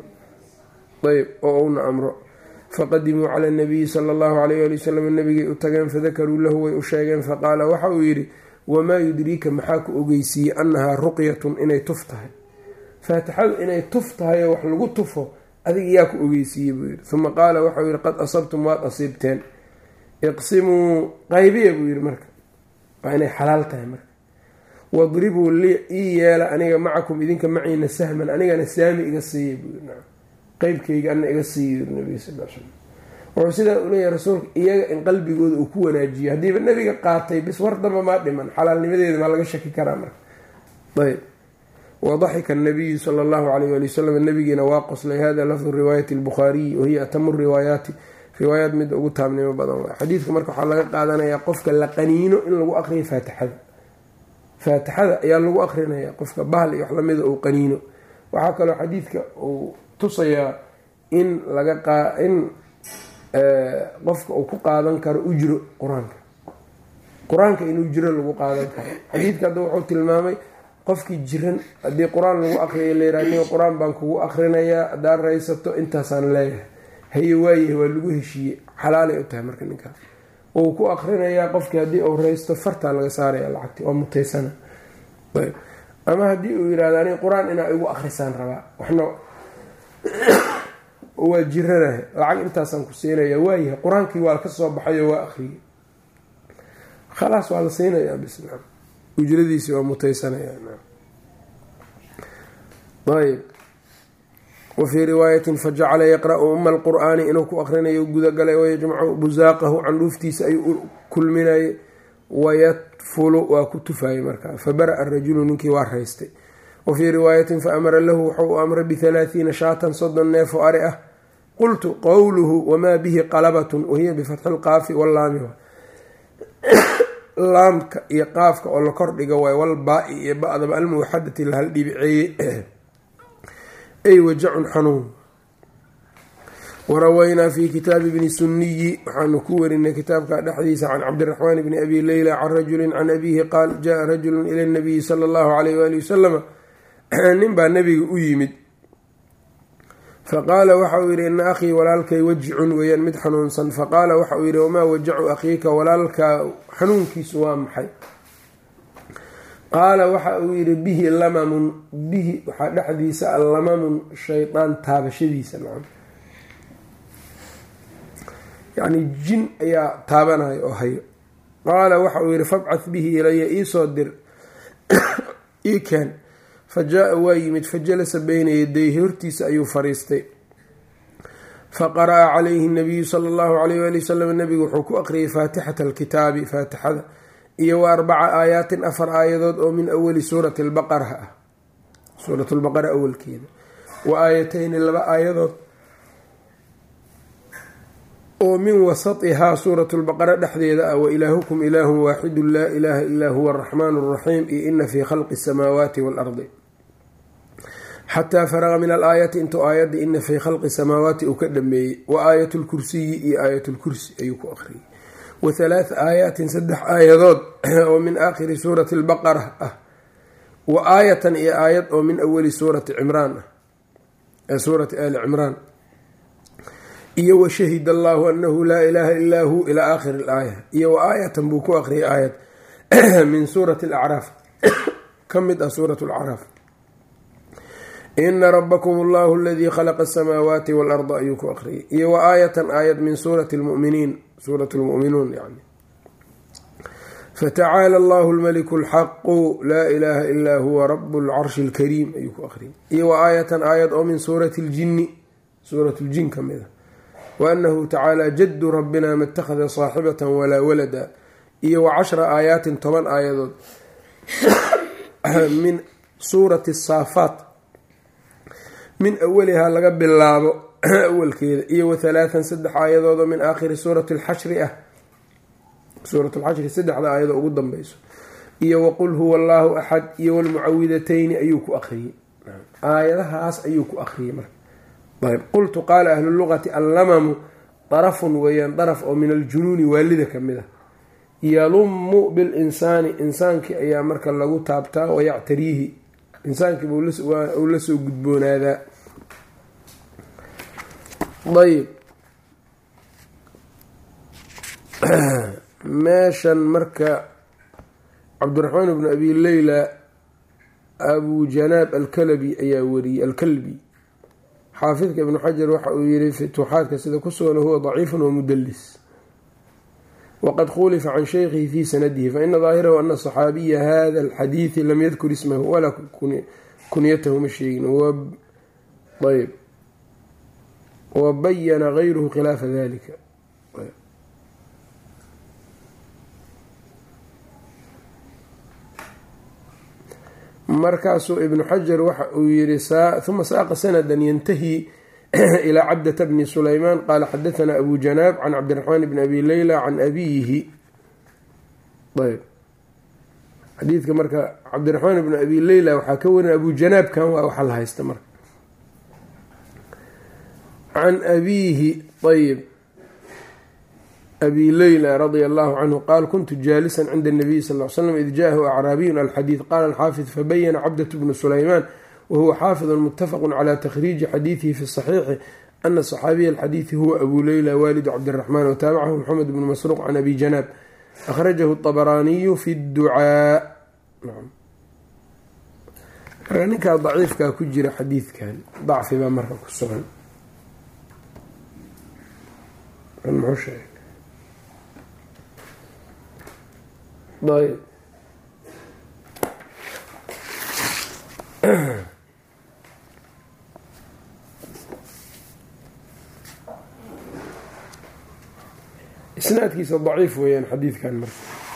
[SPEAKER 1] ayb oo uuna amro. faqadimuu cala nabiyi sala allahu alayh ali wasalam nabigay u tageen fadakaruu lahu way u sheegeen faqaala waxa uu yidhi wamaa yudriika maxaa ku ogeysiiyey annahaa ruqyatun inay tuf tahay faatixadu inay tuf tahay oo wax lagu tufo adiga yaa ku ogeysiiyey buu yidhi. uma qaala waxau yidhi qad asabtum waad asiibteen iqsimuu qaybiya buu yidhi marka waa inay xalaal tahay marka wadribuu li ii yeela aniga macakum idinka maciina sahman anigana saami iga siiya buu yidhi qeybkayga ana iga siiyo nabiga sal l slam wuxuu sidaa uleeyahay rasuulka iyaga in qalbigooda uu ku wanaajiyo haddiiba nabiga qaatay bis war damba maa dhiman xalaalnimadeeda maa laga shaki karaa marka ayb. wadaxika anabiyu sala allahu alayh ali wasalam nabigiina waa qoslay hada lafdu riwaayati albukhaariyi wahiya atamu riwaayaati riwaayaad midda ugu taabnimo badan waa xadiidka marka waxaa laga qaadanayaa qofka la qaniino in lagu aqriyo faatixada faatixada ayaa lagu aqrinayaa qofka bahal iyo wax lamida uu qaniino. waxaa kaloo xadiidka uu tusayaa in laga in qofka uu ku qaadan karo ujro qur-aanka qur-aanka inuu jiro lagu qaadan karo. xadiidka hadda wuxuu tilmaamay qofkii jiran haddii qur-aan lagu aqriyo layidhaha niga qur-aan baan kugu aqrinayaa haddaad raysato intaasaan leeyahay haye waayahay waa lagu heshiiyey xalaalay u tahay marka ninkaas uu ku aqrinayaa qofkii haddii uu raysto fartaa laga saaraya lacagti waa mutaysana. ayb ama haddii uu yidhahdo aniga qur-aan inaa igu aqrisaan rabaa waxna waa jiranahay lacag intaasaan ku siinaya waayahay qur-aankii waa ka soo baxayo waa aqriyay khalaas waa la siinayaa bisna ujradiisi waa mutaysanaya. ayb wafii riwaayatin fajacala yaqra'u uma alqur'aani inuu ku aqrinayo gudagalay wayajmacu busaaqahu candhuuftiisa ayuu kulminayay wayatfulu waa ku tufayay markaa fabara-a rajulu ninkii waa raystay. wafii riwaayatin faamara lahu wuxuu u amray bihalaahiina shaatan soddon neef oo ari ah. qultu qowluhu wamaa bihi qalabatun wahiya bifatxi lqaafi wallaami laamka iyo qaafka oo la kordhiga waay walbaa-i iyo ba-daba almuwaxadati lahal dhibiceeye ay wajacun xanuun. warawaynaa fi kitaabi bni sunniyi waxaanu ku warinay kitaabka dhexdiisa can cabdiraxmaan bni abi leyla can rajulin can abiihi qaal jaa rajulun ila nabiyi sala allahu alayh waali wasalama nin baa nabiga u yimid faqaala waxa uu yidhi ina akhii walaalkay wajicun weeyaan mid xanuunsan. faqaala waxa uu yidhi wamaa wajacu akhiika walaalkaa xanuunkiisu waa maxay? qaala waxa uu yidhi bihi lamamun bihi waxaa dhexdiisa allamamun shaydaan taabashadiisa nacam yacni jin ayaa taabanaya oo hayo. qaala waxa uu yidhi fabcath bihi ilaya iisoo dir ii keen. fa jaa-a waa yimid fajalasa bayna yadayhi hortiisa ayuu fariistay. faqara'a calayhi nabiyu sala allahu alayh waali wasalam nabigu wuxuu ku aqriyay faatixata alkitaabi faatixada iyo wa arbaca aayaatin afar aayadood oo min awali suurati lbaqara ah suurat lbaqara awalkeeda wa aayatayni laba aayadood oo min wasatihaa suurat lbaqara dhexdeeda ah wa ilaahukum ilaahun waaxidun laa ilaaha illaa huwa araxmaan araxiim iyo ina fii khalqi asamaawaati waalardi xataa faraqa min alaayati intuu aayadda ina fii khalqi samaawaati uu ka dhameeyey wa aayat lkursiyi iyo aayat lkursi ayuu ku aqriyay wa halaatha aayaatin saddex aayadood oo min aakhiri suurati albaqara ah wa aayatan iyo aayad oo min awali suurati cimraan ah ee suurati aali cimraan iyo wa shahida allaahu anahu laa ilaaha illaa hu ilaa aakhiri alaaya iyo wa aayatan buu ku aqriyay aayad min suurati alacraaf ka mid ah suurat alacraaf ina rabakum allahu aladii khalaqa asamaawaati waalarda ayuu ku aqriyay iyo wa aayatan aayad min suurati lmuminiin suurat lmu'minuun yani fatacaala allahu lmaliku alxaqu laa ilaaha illaa huwa rabu lcarshi alkariim ayuu ku aqriyay iyo wa aayatan aayad oo min suurati ljinni suurat ljin ka mid a waanahu tacaala jaddu rabbina ma itakhada saaxibata walaa walada iyo wa cashra aayaatin toban aayadood min suurati asaafaat min awalihaa laga bilaabo awalkeeda iyo wa halaathan saddex aayadoodoo min aakhiri suurati alxashri ah suurat alxashri saddexda aayadoo ugu danbeyso iyo waqul huwa allaahu axad iyo walmucawidatayni ayuu ku aqriyey aayadahaas ayuu ku aqriyey marka ayb qultu qaala ahlu lugati allamamu darafun weeyaan daraf oo min aljunuuni waalida ka mid ah yalumu bilinsaani insaankii ayaa marka lagu taabtaa wayactariihi insaankiiba uu la soo gudboonaadaa. ayb meeshan marka cabdiraxmaan bnu abi leyla abu janaab alkalabi ayaa wariyey alkalbi xaafidka ibnu xajar waxa uu yihi fituuxaadka sida ku sugan huwa daciifun wamudalis waqad khulifa can shaykhihi fi sanadihi faina daahirahu ana صaxaabiya hada alxadiidi lam yadkur ismahu walaa kunyatahu ma sheegin ayb wabayana gayruhu khilaafa dalika. markaasuu ibnu xajar waxa uu yihi uma saaqa sanadan yantahi ilaa cabdata bni sulaymaan qaala xadahanaa abu janaab can cabdiraxmaan bni abi leyla can abiyihi. ayb xadiidka marka cabdiraxmaan bni abi leyla waxaa ka warin abu janaabkan waa waxa la haysta marka can abiihi. ayb abi leyla radia allahu canhu qaal kuntu jaalisan cinda الnabiy sal l slam id jaahu acraabiyun alxadiid qala alxaafid fabayana cabdة bnu sulaymaan wahuwa xaafidu mutafaqu calى takhriiji xadiidihi fi صaxiixi ana صaxaabiya alxadiidi huwa abu leyla waalidu cabdiraxmaan wataabacahu maxamed bnu masruuq can abi janaab akhrajahu طabaraaniyu fi اducaa. marka ninkaa daciifkaa ku jira xadiidkan dacfi baa marka ku sugan. muxuu sheegay ayb isnaadkiisa daciif weeyaan xadiidkan marka.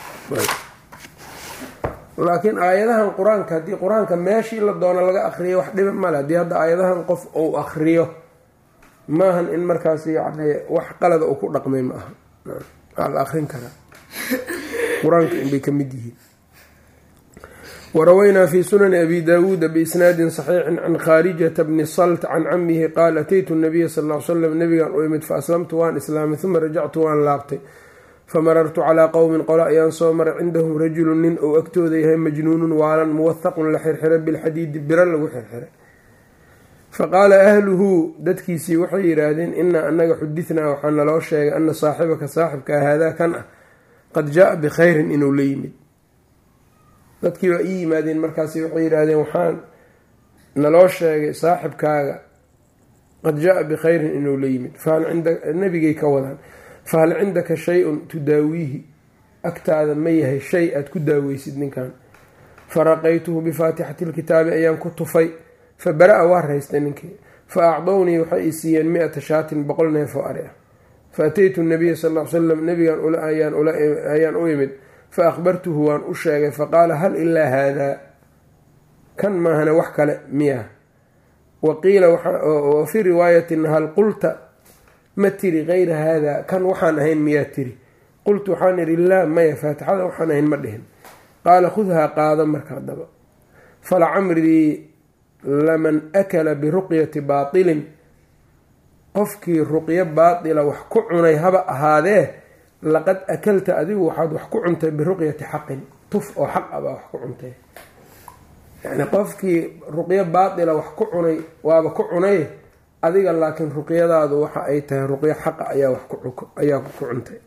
[SPEAKER 1] laakiin aayadahan qur-aanka haddii qur-aanka meeshii la doono laga akriyo wax dhiba male. haddii hadda aayadahan qof uu akriyo maahan in markaas yani wax qalada uu ku dhaqmay ma aha, waa la akrin karaa, qur-aanka inbay ka mid yihiin. warawaynaa fi sunani abi daawuuda biisnaadin saxiixin can khaarijata bni salt can camihi qaal ataytu nabiya sal l slam nabigaan u imid faaslamtu waan islaamay uma rajactu waan laabtay famarartu calaa qowmin qolo ayaan soo maray cindahum rajulun nin ou agtooda yahay majnuunun waalan muwahaqun la xirxiray bilxadiidi biro lagu xirxiray. faqaala ahluhu dadkiisii waxay yidhaahdeen inaa anaga xudithnaa waxaa naloo sheegay ana saaxibaka saaxibkaa haadaa kan ah qad jaa bikhayrin inuu la yimid. dadkii baa ii yimaadeen markaasi waxay yidhaahdeen waxaan naloo sheegay saaxibkaaga qad jaa bikhayrin inuu la yimid. nabigay ka wadaan fahal cindaka shay-un tudaawiihi agtaada ma yahay shay aada ku daaweysid ninkan. faraqaytuhu bifaatixati lkitaabi ayaan ku tufay fabara-a waa raystay ninkii fa acdownii waxay i siiyeen mi-ata shaatin boqol neef oo ari ah. fa ataytu nabiya sal l slam nabigan ayaan u imid fa akhbartuhu waan u sheegay faqaala hal ilaa haadaa kan maahana wax kale miya. wa qiila wa fii riwaayatin hal qulta ma tiri kayra haadaa kan waxaan ahayn miyaa tiri. qultu waxaan idhi laa maya faatixada waxaan ahayn ma dhihin. qaala khudhaa qaado markaa daba falacamrii laman akala biruqyati baatilin qofkii ruqyo baatila wax ku cunay haba ahaadee laqad akalta adigu waxaad wax ku cuntay biruqyati xaqin tuf oo xaq a baa wax ku cuntay. yani qofkii ruqyo baatila wax ku cunay waaba ku cunay adiga laakiin ruqyadaadu waxa ay tahay ruqyo xaqa ayaa wax ayaa ku cuntay.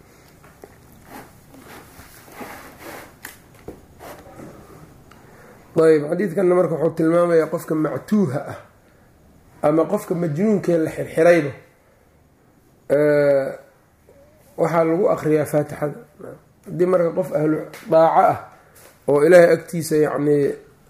[SPEAKER 1] ayb xadiidkanna marka wuxuu tilmaamayaa qofka mactuuha ah ama qofka majnuunkee la xirxirayba waxaa lagu akriyaa faatixada. haddii marka qof ahlu daaco ah oo ilaahay agtiisa yacnii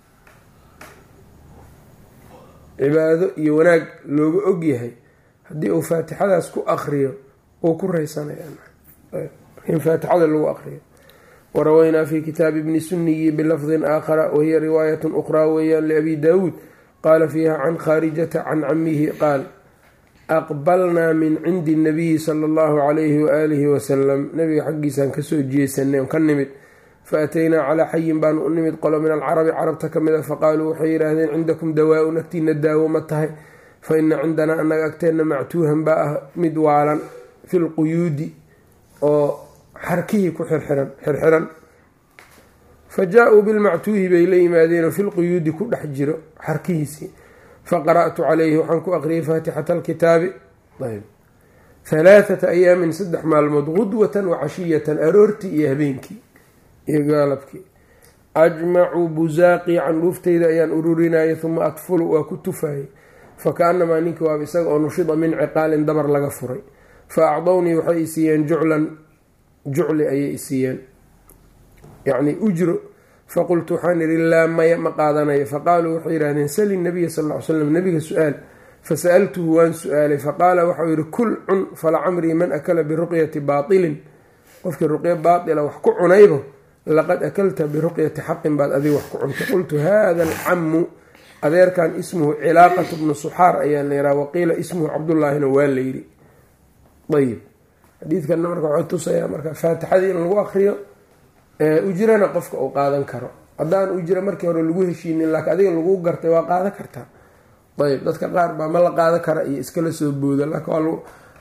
[SPEAKER 1] cibaado iyo wanaag looga ogyahay haddii uu faatixadaas ku akriyo uu ku raysanaya in faatixada lagu akriyo. warawaynaa fi kitaabi bni suniyi bilafdin aakhara wahiya riwaayat ukhraa weeyaan liabi daawuud qaala fiiha can khaarijata can camihi qaal aqbalnaa min cindi nabiyi sala allahu calayhi waaalihi wasalam nabiga xaggiisaan kasoo jeesanay on ka nimid faataynaa calaa xayin baanu u nimid qolo min alcarabi carabta ka mid a faqaaluu waxay yidhaahdeen cindakum dawaa-un agtiina daawo ma tahay fa ina cindanaa annaga agteenna mactuuhan baa ah mid waalan fi lquyuudi oo xarkihii ku xirxiran xirxiran fa jaa-uu bilmactuuhi bay la yimaadeenoo fi lquyuudi ku dhex jiro xarkihiisii faqara'tu calayhi waxaan ku aqriyay faatixata alkitaabi ayb halaathata ayaamin saddex maalmood gudwatan wa cashiyatan aroortii iyo habeenkii iyo gaalabkii. ajmacu busaaqii candhuufteyda ayaan ururinayay uma atfulu waa ku tufayay faka-anamaa ninkii waaba isaga oo nushida min ciqaalin dabar laga furay. fa acdownii waxay isiiyeen juclan jucli ayay isiiyeen yacni ujro. faqultu waxaan idhi laa maya ma qaadanayo. faqaaluu waxay yidhahdeen sali nabiya sal ll ly slam nabiga su-aal. fasa'altuhu waan su-aalay faqaala waxau yihi kul cun falacamrii man akala biruqyati baatilin qofkii ruqyo baatila wax ku cunaybo laqad akalta biruqyati xaqin baad adiga wax ku cuntay. qultu hada alcamu adeerkan ismuhu cilaaqatu bnu suxaar ayaa la yihaha waqiila ismuhu cabdullaahina waa la yidhi. ayib xadiidkanna marka waxuu tusayaa marka faatixadii in lagu akriyo ujrana qofka uu qaadan karo. haddaan ujra markii hore lagu heshiinin laakiin adiga lagu gartay waa qaadan kartaa. ayb dadka qaar baa ma la qaadan kara iyo iskala soo booda laakiin waa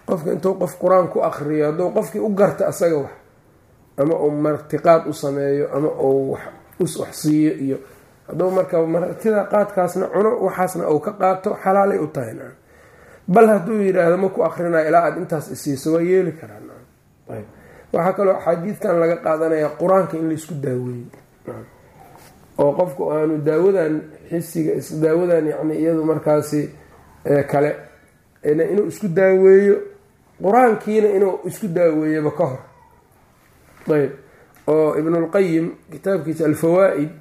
[SPEAKER 1] qofka intuu qof qur-aan ku akriyo hadduu qofkii u garta asaga wax ama uu martiqaad u sameeyo ama uu wax siiyo iyo hadduu marka martida qaadkaasna cuno waxaasna uu ka qaato xalaalay u tahay nacam. bal hadduu yidhaahdo ma ku akrinayo ilaa aada intaas isiiso waa yeeli karaa nacam. ayb waxaa kaloo axaadiidkan laga qaadanayaa qur-aanka in laisku daaweeyo nacam. oo qofku aanu daawadan xisiga isdaawadan yacni iyadu markaasi kale inuu isku daaweeyo qur-aankiina inuu isku daaweeyoba ka hor. ayb oo ibnulqayim kitaabkiisa alfawaa'id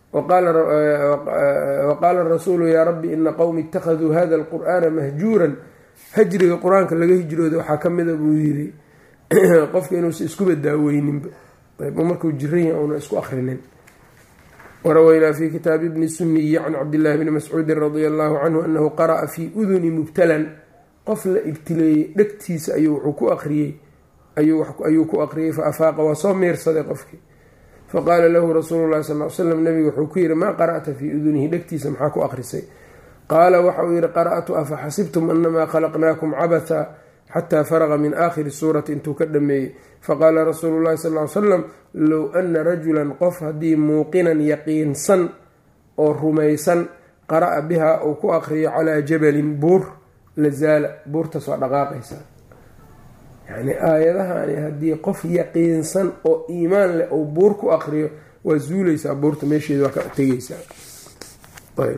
[SPEAKER 1] waqaala rasuulu yaa rabbi ina qowmi ittakhaduu hada alqur'aana mahjuuran, hajriga qur-aanka laga hijrooda waxaa ka mida buu yiri qofka inuusa iskuba daaweyninba markuu jiran yahay una isku akrinin. warawaynaa fi kitaabi bni suniyi can cabdillahi bni mascuudin radia allahu canhu anahu qara'a fii uduni mubtalan, qof la ibtileeyey dhegtiisa ayuu wuxuu ku akriyey ayuu ku akriyey fa afaaqa waa soo miirsaday qofkii. faqaala lahu rasuulu llahi sal l slam nabiga wuxuu ku yihi maa qara'ta fii udunihi dhegtiisa maxaa ku akrisay? qaala waxa uu yihi qara'tu afa xasibtum anamaa khalaqnaakum cabatha xataa faraqa min aakhiri suurati intuu ka dhameeyey. faqaala rasuulu llahi sal l salam low ana rajulan qof haddii muuqinan yaqiinsan oo rumaysan qara'a bihaa uu ku akriyo calaa jabalin buur la zaala, buurtaas waa dhaqaaqaysaa. yacni aayadahani haddii qof yaqiinsan oo iimaan leh ou buur ku akriyo waa zuulaysaa buurta meesheeda waa ka tegeysaa. ayb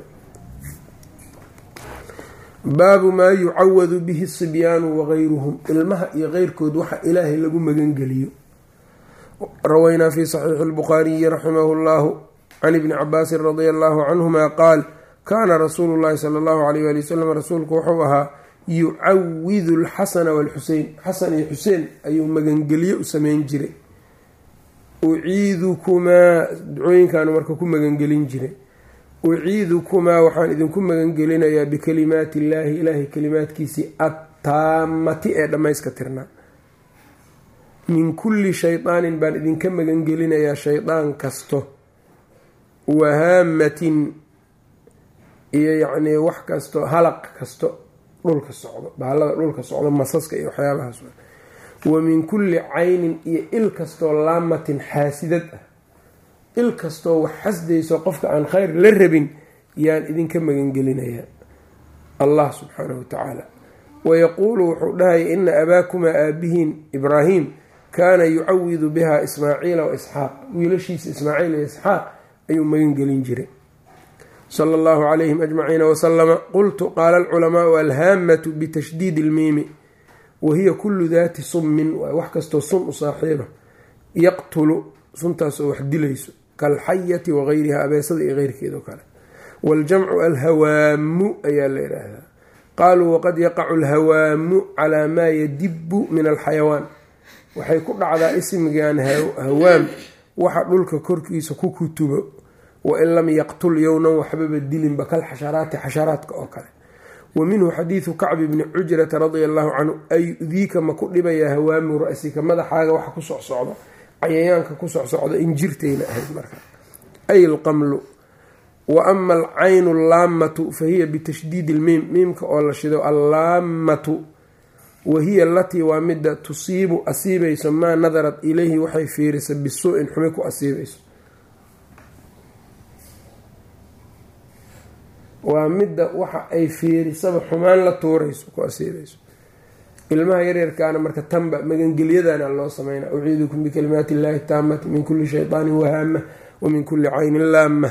[SPEAKER 1] baabu maa yucawadu bihi sibyaanu wagayruhum, ilmaha iyo keyrkood waxa ilaahay lagu magangeliyo. rawaynaa fi saxiixi lbukhaariyi raximahu llahu can ibni cabaasin radia allahu canhuma qaal kaana rasuulu llahi sala allahu alayh ali wasalam rasuulku wuxuu ahaa yucawidu alxasana waalxusein, xasan iyo xuseen ayuu magangelyo u sameyn jiray. uciidukumaa ducooyinkaanu marka ku magangelin jiray. uciidukumaa waxaan idinku magangelinayaa bikalimaati illaahi, ilaahay kalimaadkiisii attaamati ee dhammayska tirnaa. min kulli shaydaanin baan idinka magangelinayaa shaydaan kasto, wahaamatin iyo yacnii wax kasto, halaq kasto dhulka socdo, bahallada dhulka socdo, masaska iyo waxyaabahaas. wa min kulli caynin iyo il kastoo laamatin xaasidad ah, il kastoo wax xasdayso qofka aan khayr la rabin yaan idinka magangelinayaa allah subxaanahu watacaala. wayaquulu wuxuu dhahaya ina abaakumaa aabihiin ibraahim kaana yucawidu biha ismaaciila wa isxaaq, wiilashiisa ismaaciil iyo isxaaq ayuu magangelin jiray sala allahu calayhim ajmaciina wasalama. qultu qaala alculamaau alhaamatu bitashdiidi ilmiimi wahiya kullu daati summin, waa wax kastoo sun u saaxiiba, yaqtulu suntaasoo wax dilayso, kalxayati wagayriha, abeesada iyo keyrkeed oo kale. waaljamcu alhawaamu ayaa la yidhaahdaa. qaaluu waqad yaqacu alhawaamu calaa maa yadibu min alxayawaan, waxay ku dhacdaa ismigan hawaam waxa dhulka korkiisa ku kutubo, wain lam yaqtul yownan waxbaba dilinba, kal xasharaati xasharaadka oo kale. wa minhu xadiidu kacbi bni cujrata radia allahu canhu ayudiika ma ku dhibayaa hawaamu ra-sika, madaxaaga waxa ku socsocdo, cayayaanka ku socsocda injirtayna ahayd marka, ay alqamlu. wa ama alcaynu allaammatu fahiya bitashdiidi ilmiim, miimka oo la shido allaammatu, wahiya alatii waa midda tusiibu asiibayso maa nadarat ilayhi waxay fiirisa bisu-in xumi ku asiibayso. waa midda waxa ay fiirisaba xumaan la tuurayso ku asiibayso. ilmaha yaryarkaana marka tanba magangelyadana loo sameynaa. uciidukum bikalimaati illaahi taamati min kulli shayطaanin wahaama wa min kulli caynin laama.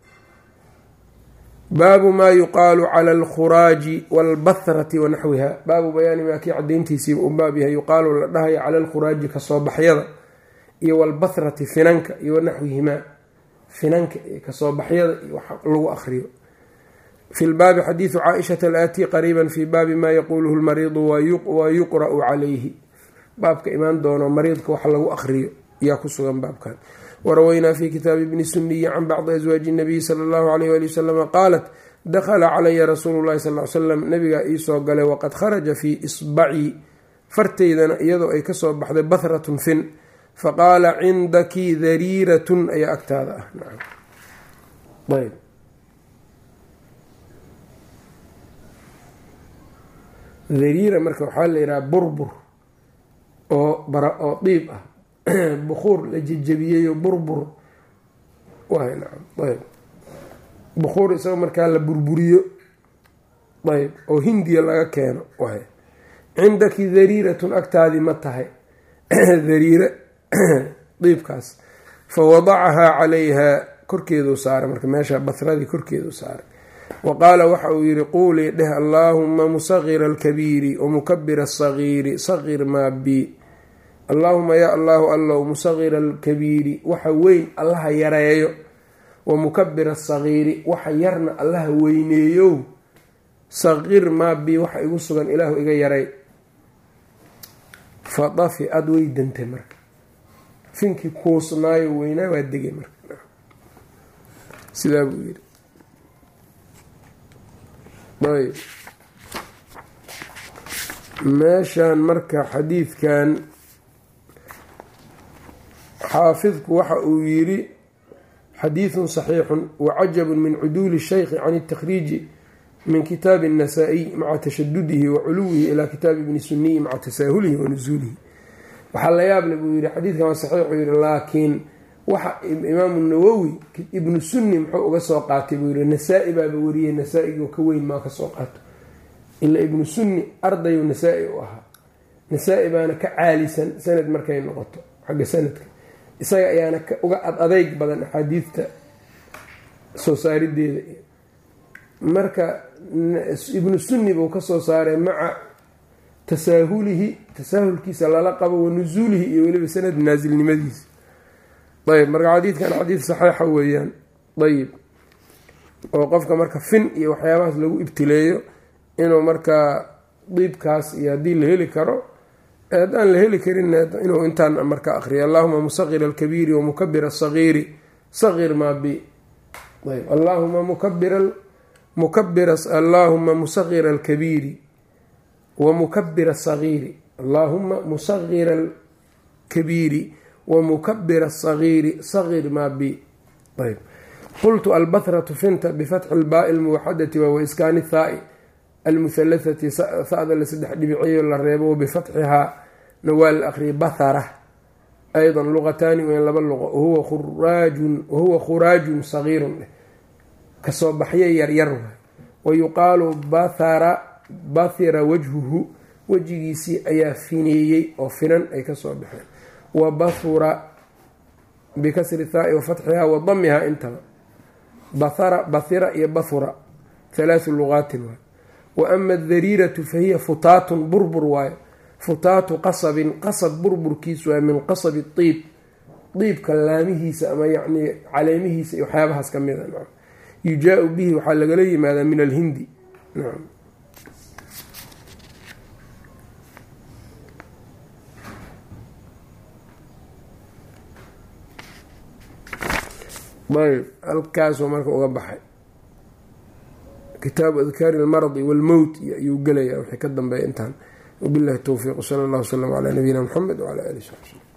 [SPEAKER 1] baabu maa yuqaalu cala alkhuraaji waalbathrati wanaxwiha, baabu bayaani maa kii cadayntiisiiba u baab yahay yuqaalu la dhahayo cala alkhuraaji kasoo baxyada iyo waalbathrati finanka iyo wanaxwihimaa, finanka iyo kasoo baxyada iyo wax lagu akriyo. fi lbaabi xadiidu caaishata alaatii qariiban fii baabi maa yaquuluhu lmariidu wa yuqra'u calayhi, baabka imaan doono mariidka wax lagu akriyo yaa ku sugan baabkan. warawaynaa fi kitaabi bni suniyi can bacdi aswaaji nabiyi sala allahu alayh ali wasalama qaalat dakhala calaya rasuulu llahi sal l slam, nabigaa iisoo galay waqad kharaja fii isbacii, fartaydana iyadoo ay kasoo baxday bahratun fin, faqaala cindaki dariiratun ayaa agtaada ah. ayb dhariira marka waxaa la yidhaha burbur oo bara oo diib ah bukuur la jejebiyeyo burbur waay nacam ayb bukuur isagoo markaa la burburiyo ayb oo hindiya laga keeno waay cindaki dhariiratun agtaadii ma tahay dhariira diibkaas fa wadacahaa calayhaa korkeeduu saaray marka meesha basradii korkeeduu saaray wa qaala waxa uu yihi quulii dheh allaahuma musaqira alkabiiri wamukabira asagiiri saqir maa bi allaahuma yaa allaahu allow musaqira alkabiiri waxa weyn allaha yareeyo wamukabira asagiiri waxa yarna allaha weyneeyow saqir maa bi waxa igu sugan ilaahu iga yaray fadafi aada way dantay marka finkii kuusnaayo weynaa waa degay marka sidaa buu yidhi ayb meeshaan marka xadiidkan xaafidku waxa uu yidhi xadiidun saxiixun wacajabun min cuduuli shaykhi can اtakriiji min kitaabi الnasaa-iy maca tashadudihi wa culuwihi ilaa kitaabi ibni suniyi maca tasaahulihi wa nusuulihi waxaa la yaable buu yihi xadiidkan waa saxiixuu yihi laakiin waxa imaamu nawowi ibnu sunni muxuu uga soo qaatay buu yihi nasaa-i baaba wariyey nasaa-igoo ka weyn maa ka soo qaato ilaa ibnu sunni ardayu nasaa-i u ahaa nasaa-i baana ka caalisan sanad markay noqoto xagga sanadka isaga ayaana uga ad adeyg badan axaadiidta soo saarideeda marka ibnu sunni buu ka soo saaray maca tasaahulihi tasaahulkiisa lala qabo wa nusuulihi iyo weliba sanad naasilnimadiisa ayb marka xadiidkan xadiid saxiixa weeyaan ayib oo qofka marka fin iyo waxyaabahaas lagu ibtileeyo inuu markaa diibkaas iyo haddii la heli karo haddaan la heli karin inuu intaan marka aqriyo allahuma musaqir alkabiiri wamukabir asagiiri saqir maa bi ayb allahuma mukabir mukabir allahuma musaqir alkabiiri wamukabir asagiiri allahuma musaqir alkabiiri wmukabir asagiiri saqir maa bi ayb qultu albathratu finta bifatxi lbaai lmuwaxadati waa waiskaani thaai almuhalathati hada la saddex dhibiciyo la reebo bifatxihaa na waa la aqriyay bathara aydan luqataani weyn laba luqo wahuwa khuraajun wahuwa khuraajun sagiirun kasoo baxyo yaryar waay wayuqaalu bathara bathira wajhuhu wejigiisii ayaa fineeyey oo finan ay kasoo baxeen wabahura bikasri thaai wafatxihaa wadamihaa intaba bahara bahira iyo bahura halaathu luqaatin waay wa ama adariiratu fahiya futaatun burbur waayo futaatu qasabin qasab burburkiisu waa min qasabi diib diibka laamihiisa ama yacnii caleemihiisa iyo waxyaabahaas ka mida nacam yujaa-u bihi waxaa lagala yimaadaa min alhindi nacam ayb halkaasuu marka uga baxay kitaabu adkaari almaradi walmowt ayuu gelayaa wixii ka dambeeya intaan wabillahi towfiiq wsala allah wslam calaa nabiyina muxamed wcala alihi saxbi slm